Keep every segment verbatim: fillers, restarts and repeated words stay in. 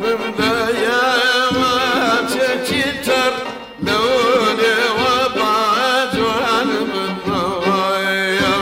من دايما تكتر لوني وضعت وانا من ضوايا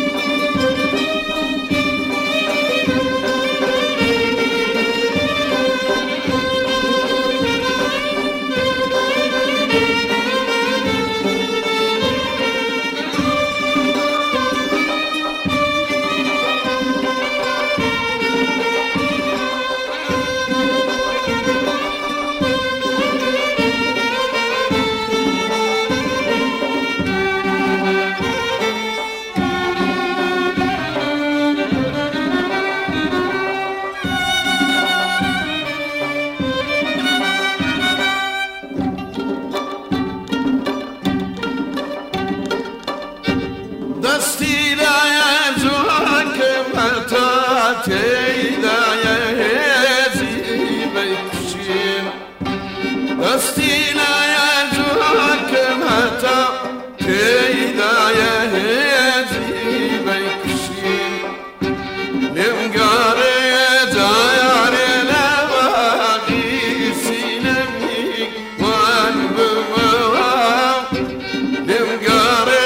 دستی لای زوک متا تیدای هزی بیکشیم دستی لای زوک متا تیدای هزی بیکشیم لمگاره دایاره لواقی سینمی وان بموام لمگاره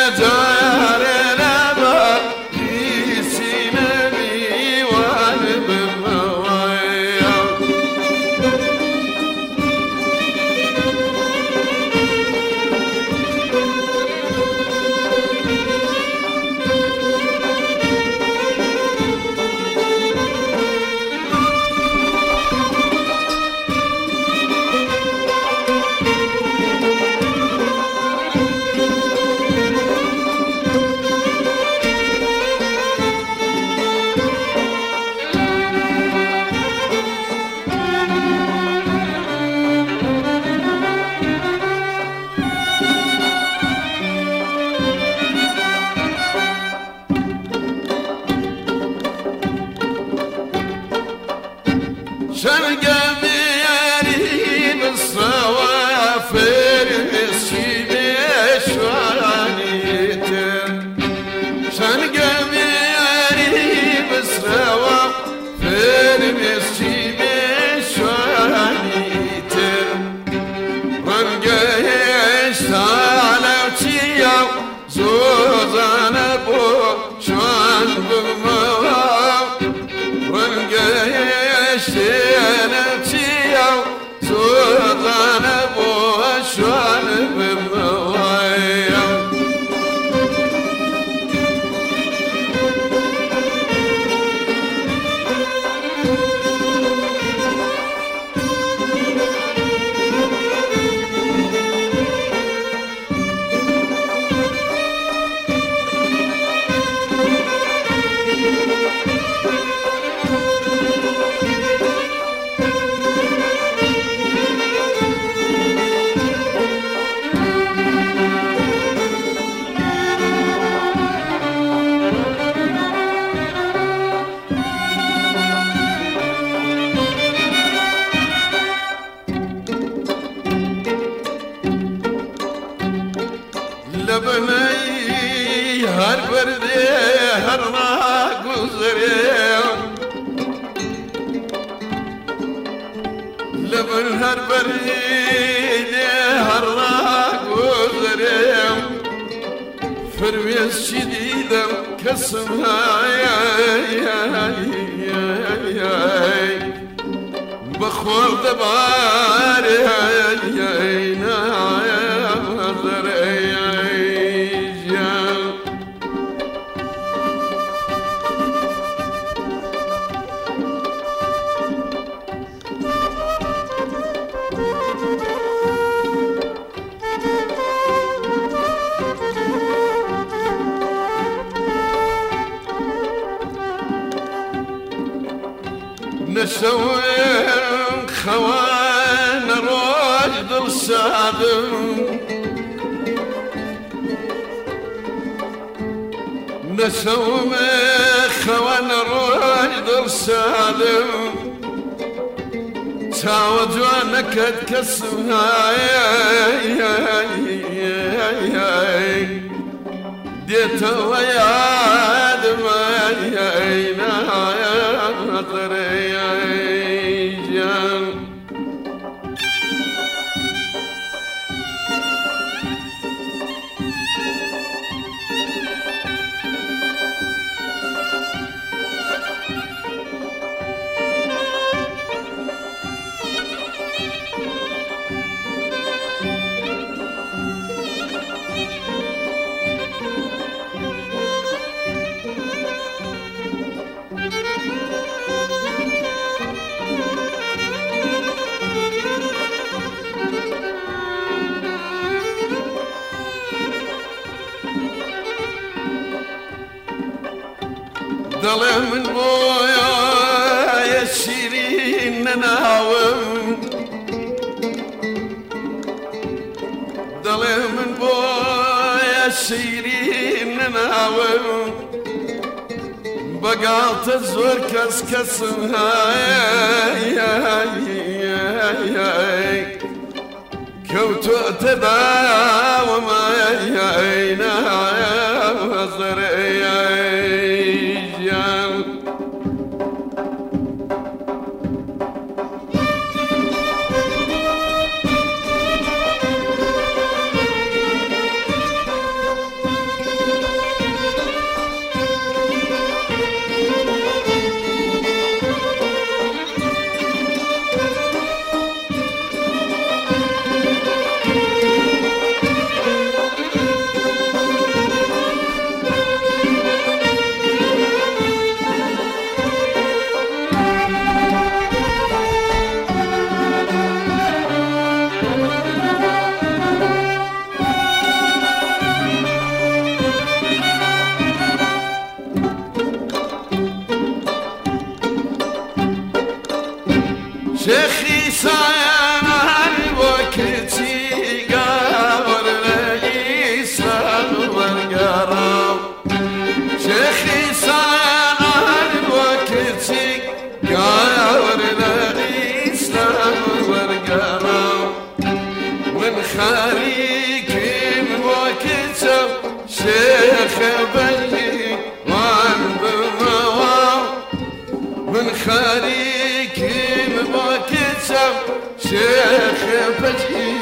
شرقمي ياري بالصوافر مسكي بشوانيتم شرقمي ياري بالصوافر مسكي بشوانيتم رنقايش طالوتيا زوزانا بو شوان بموام رنقايش نفسي زوزانا بو شوان بموايا لبني هر بردي هر راق وزريم لبن هر بردي هر راق وزريم فرويس شديدة كسمها بخور دباري نسوين خوان راشد الصادم نسوين خوان راشد الصادم تعود ونكد كسمها ديت ويا دمعي يا مطري يا دلي من بويا يشيرين نناوم دلي من بويا يشيرين نناوم بقالت الزور كس كس هاي كوتو تداوم عينا وزري شيخي سايان وكتي قاور الإسلام والقرام شيخي سايان وكتي قاور الإسلام والقرام من خاريك وكتب شيخ بلي وان بموام من خاريك وكتب شيخ بجي